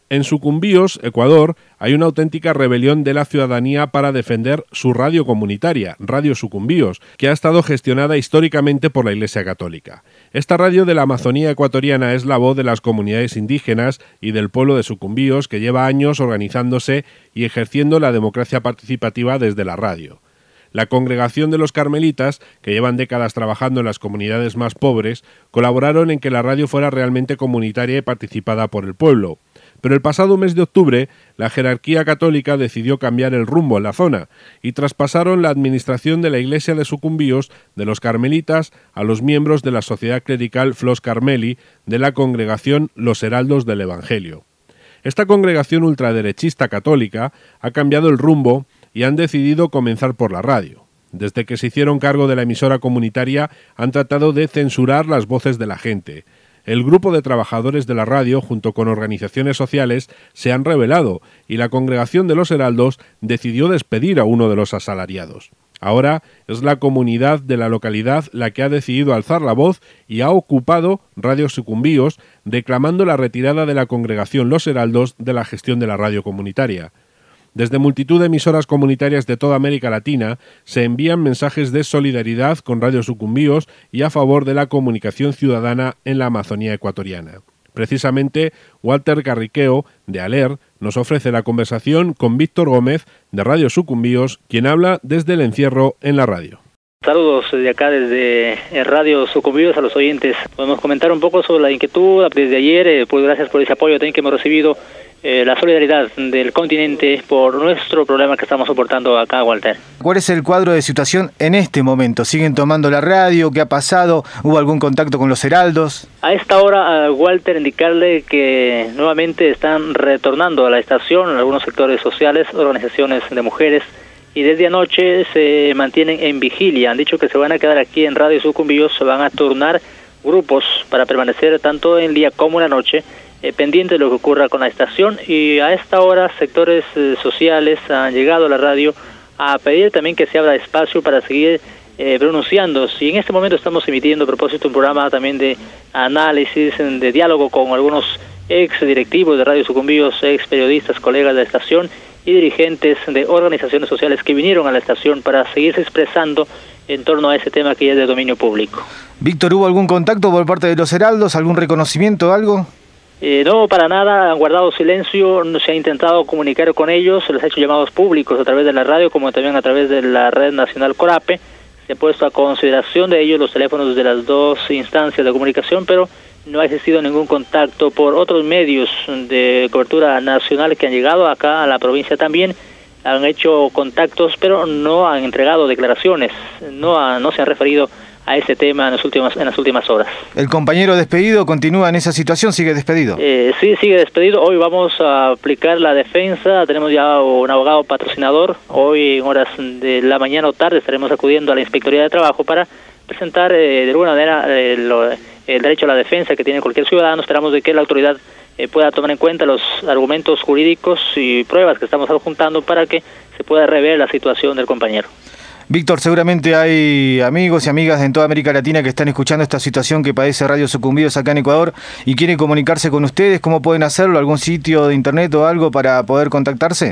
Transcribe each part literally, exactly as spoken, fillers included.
En Sucumbíos, Ecuador, hay una auténtica rebelión de la ciudadanía para defender su radio comunitaria, Radio Sucumbíos, que ha estado gestionada históricamente por la Iglesia Católica. Esta radio de la Amazonía ecuatoriana es la voz de las comunidades indígenas y del pueblo de Sucumbíos, que lleva años organizándose y ejerciendo la democracia participativa desde la radio. La congregación de los carmelitas, que llevan décadas trabajando en las comunidades más pobres, colaboraron en que la radio fuera realmente comunitaria y participada por el pueblo. Pero el pasado mes de octubre, la jerarquía católica decidió cambiar el rumbo en la zona y traspasaron la administración de la iglesia de Sucumbíos de los carmelitas a los miembros de la sociedad clerical Flos Carmeli de la congregación Los Heraldos del Evangelio. Esta congregación ultraderechista católica ha cambiado el rumbo y han decidido comenzar por la radio. Desde que se hicieron cargo de la emisora comunitaria han tratado de censurar las voces de la gente. El grupo de trabajadores de la radio, junto con organizaciones sociales, se han rebelado y la congregación de los Heraldos decidió despedir a uno de los asalariados. Ahora es la comunidad de la localidad la que ha decidido alzar la voz y ha ocupado Radio Sucumbíos, reclamando la retirada de la congregación Los Heraldos de la gestión de la radio comunitaria. Desde multitud de emisoras comunitarias de toda América Latina se envían mensajes de solidaridad con Radio Sucumbíos y a favor de la comunicación ciudadana en la Amazonía ecuatoriana. Precisamente, Walter Carriqueo, de ALER, nos ofrece la conversación con Víctor Gómez, de Radio Sucumbíos, quien habla desde el encierro en la radio. Saludos de acá desde Radio Sucumbíos a los oyentes. Podemos comentar un poco sobre la inquietud desde ayer, eh, pues gracias por ese apoyo también que hemos recibido. Eh, la solidaridad del continente por nuestro problema que estamos soportando acá, Walter. ¿Cuál es el cuadro de situación en este momento? ¿Siguen tomando la radio? ¿Qué ha pasado? ¿Hubo algún contacto con los heraldos? A esta hora, Walter, indicarle que nuevamente están retornando a la estación algunos sectores sociales, organizaciones de mujeres, y desde anoche se mantienen en vigilia. Han dicho que se van a quedar aquí en Radio Sucumbíos, se van a turnar grupos para permanecer tanto en el día como en la noche, Eh, pendiente de lo que ocurra con la estación, y a esta hora sectores eh, sociales han llegado a la radio a pedir también que se abra espacio para seguir eh, pronunciándose. Y en este momento estamos emitiendo a propósito un programa también de análisis, de diálogo con algunos ex directivos de Radio Sucumbíos, ex periodistas, colegas de la estación y dirigentes de organizaciones sociales que vinieron a la estación para seguirse expresando en torno a ese tema que ya es de dominio público. Víctor, ¿hubo algún contacto por parte de los heraldos? ¿Algún reconocimiento, algo? Eh, no, para nada, han guardado silencio, no se ha intentado comunicar con ellos, se les ha hecho llamados públicos a través de la radio como también a través de la red nacional Corape. Se ha puesto a consideración de ellos los teléfonos de las dos instancias de comunicación, pero no ha existido ningún contacto por otros medios de cobertura nacional que han llegado acá a la provincia también. Han hecho contactos, pero no han entregado declaraciones, no, ha, no se han referido a ese tema en las últimas en las últimas horas. ¿El compañero despedido continúa en esa situación? ¿Sigue despedido? Eh, sí, sigue despedido. Hoy vamos a aplicar la defensa. Tenemos ya un abogado patrocinador. Hoy en horas de la mañana o tarde estaremos acudiendo a la Inspectoría de Trabajo para presentar eh, de alguna manera eh, lo, el derecho a la defensa que tiene cualquier ciudadano. Esperamos de que la autoridad eh, pueda tomar en cuenta los argumentos jurídicos y pruebas que estamos adjuntando para que se pueda rever la situación del compañero. Víctor, seguramente hay amigos y amigas en toda América Latina que están escuchando esta situación que padece Radio Sucumbíos acá en Ecuador y quieren comunicarse con ustedes. ¿Cómo pueden hacerlo? ¿Algún sitio de internet o algo para poder contactarse?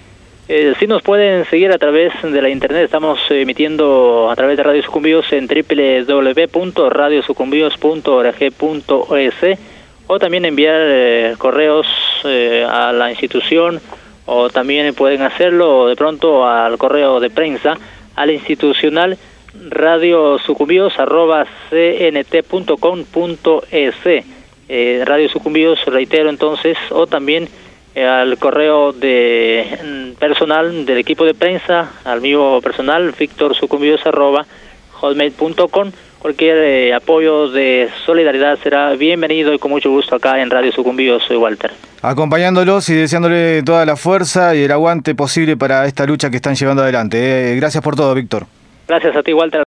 Eh, sí, nos pueden seguir a través de la internet. Estamos emitiendo a través de Radio Sucumbíos en doble u doble u doble u punto radio sucumbíos punto org punto es o también enviar eh, correos eh, a la institución, o también pueden hacerlo de pronto al correo de prensa al institucional radio sucumbíos arroba cnt punto com punto es. Eh, Radio Sucumbíos, reitero entonces, o también eh, al correo de personal del equipo de prensa, al mío personal, victor sucumbíos arroba hotmail punto com. Cualquier eh, apoyo de solidaridad será bienvenido y con mucho gusto acá en Radio Sucumbíos. Soy Walter. Acompañándolos y deseándole toda la fuerza y el aguante posible para esta lucha que están llevando adelante. Eh, gracias por todo, Víctor. Gracias a ti, Walter.